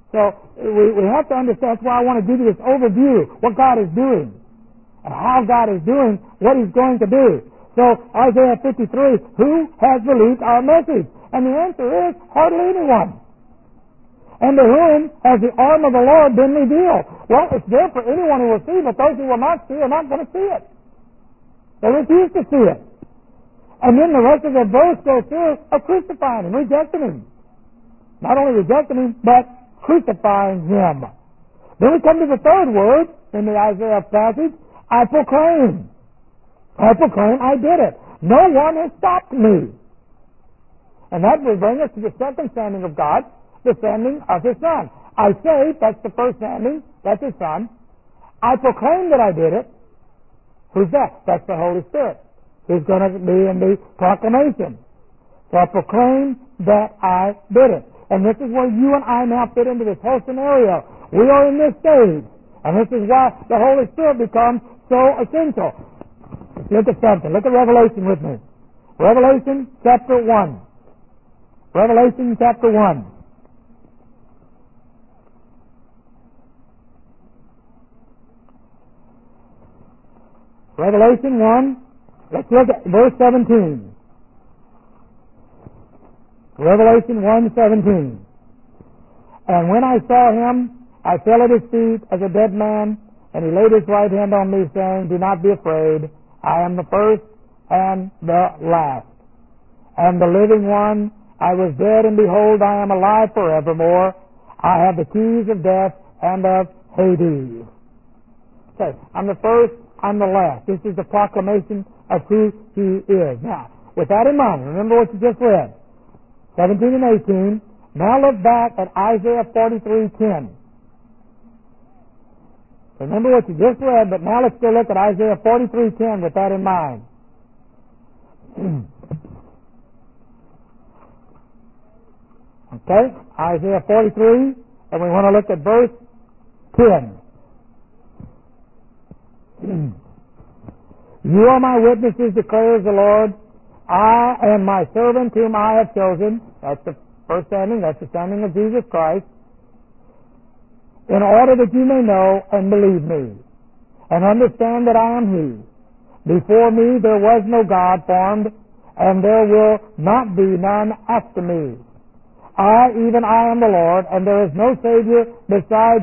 So we have to understand. That's why I want to give you this overview, what God is doing, and how God is doing what He's going to do. So Isaiah 53, who has believed our message? And the answer is hardly anyone. And to whom has the arm of the Lord been revealed? Well, it's there for anyone who will see, but those who will not see are not going to see it. They refuse to see it. And then the rest of the verse goes through of crucifying Him, rejecting Him. Not only rejecting Him, but crucifying Him. Then we come to the third word in the Isaiah passage, I proclaim. I proclaim I did it. No one has stopped me. And that will bring us to the second standing of God, the standing of His Son. I say, that's the first standing, that's His Son. I proclaim that I did it. Who's that? That's the Holy Spirit. He's going to be in the proclamation. So I proclaim that I did it. And this is where you and I now fit into this whole scenario. We are in this stage. And this is why the Holy Spirit becomes so essential. Let's look at something. Look at Revelation with me. Revelation chapter 1. Revelation chapter 1. Revelation 1. Let's look at verse 17. Revelation 1:17. And when I saw Him, I fell at His feet as a dead man, and He laid His right hand on me, saying, Do not be afraid. I am the first and the last, and the living one. I was dead, and behold, I am alive forevermore. I have the keys of death and of Hades. Okay, I'm the first, I'm the last. This is the proclamation of who He is. Now, with that in mind, remember what you just read, 17 and 18. Now look back at Isaiah 43:10. Remember what you just read, but now let's go look at Isaiah 43:10 with that in mind. Okay, Isaiah 43, and we want to look at verse 10. You are my witnesses, declares the Lord. I am my servant whom I have chosen. That's the first standing. That's the standing of Jesus Christ. In order that you may know and believe me, and understand that I am He. Before me there was no God formed, and there will not be none after me. I, even I am the Lord, and there is no Savior besides